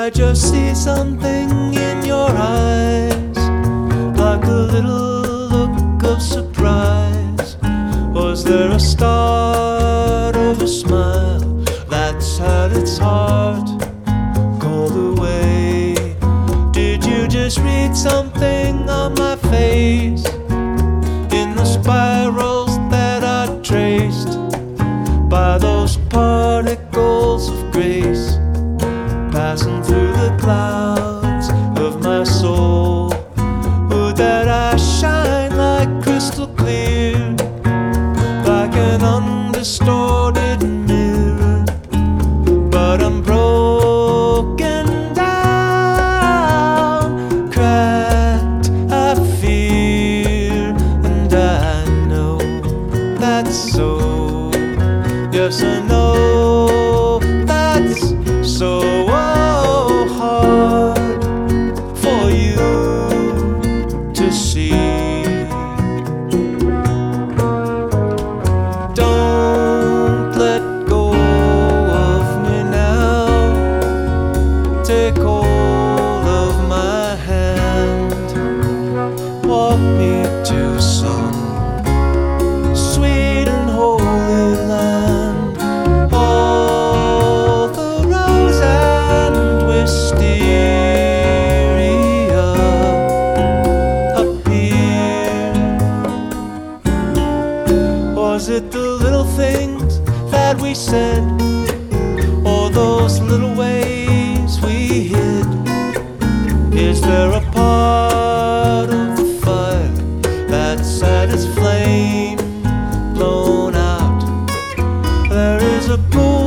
I just see something in your eyes, like a little look of surprise. Was there a start of a smile that's had its heart called away? Did you just read something on my face in the spirals that I traced by those particles of grace passing through the clouds of my soul? Would that I shine like crystal clear, like an undistorted mirror, but I'm broken down, cracked, I fear, and I know that's so. Yes, I know that's so hard for you to see. Don't let go of me now. Take hold of my hand. Walk me to some sweet and holy land. All the rose and wisteria appear. Was it the little things that we said, or those little ways we hid? Is there a part of the fire that's had its flame blown out? There is a pool